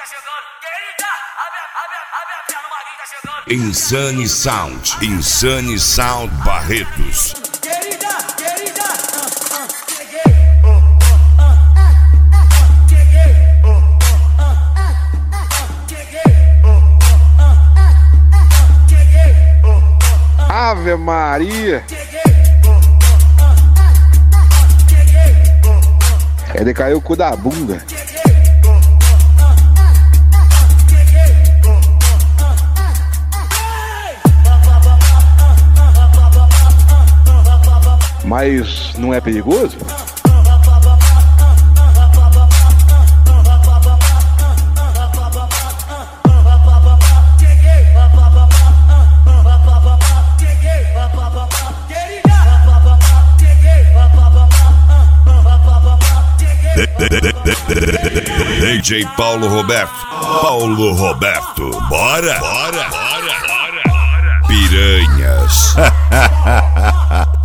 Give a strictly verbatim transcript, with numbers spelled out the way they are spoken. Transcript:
Insane Sound, Insane Sound Barretos. Querida, querida, uh, uh, cheguei, uh, uh, uh, cheguei, Ave Maria! É de cair o cu da bunda. Mas não é perigoso? D J Paulo Roberto. Paulo Roberto. Bora, bora, bora, bora, bora. Piranhas.